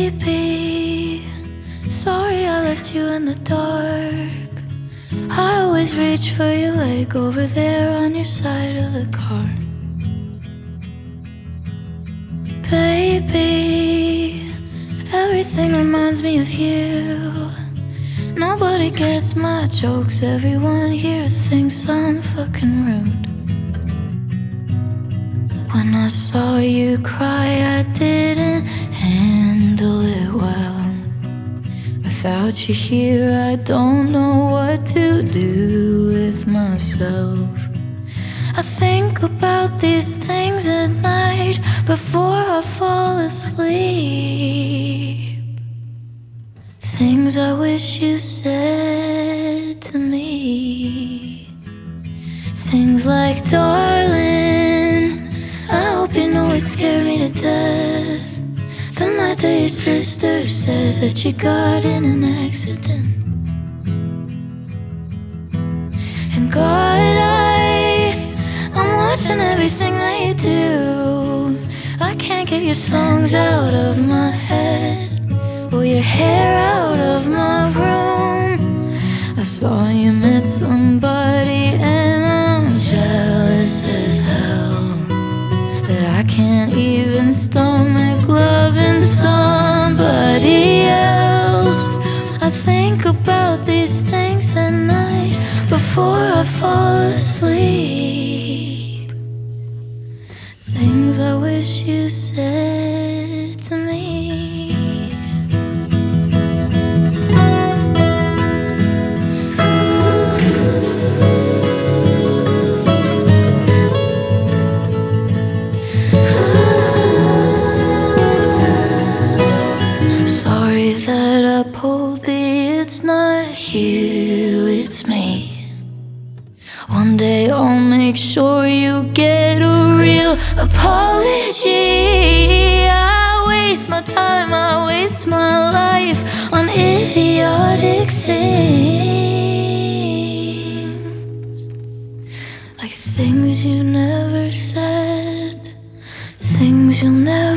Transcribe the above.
Baby, sorry I left you in the dark. I always reach for your leg over there on your side of the car. Baby, everything reminds me of you. Nobody gets my jokes, everyone here thinks I'm fucking rude. When I saw you cry, I didn't handle it well. Without you here, I don't know what to do with myself. I think about these things at night before I fall asleep. Things I wish you said to me. Things like, darling, I hope you know it scared me to death the night that your sister said that you got in an accident. And God, I'm watching everything that you do. I can't get your songs out of my head or your hair out of my room. I saw you met somebody and I'm jealous as hell that I can't even stomach loving somebody else. I think about these things at night before I fall asleep. Things I wish you said to me. That I pulled the it's not you, it's me. One day I'll make sure you get a real apology. I waste my time, I waste my life on idiotic things, like things you never said, things you'll never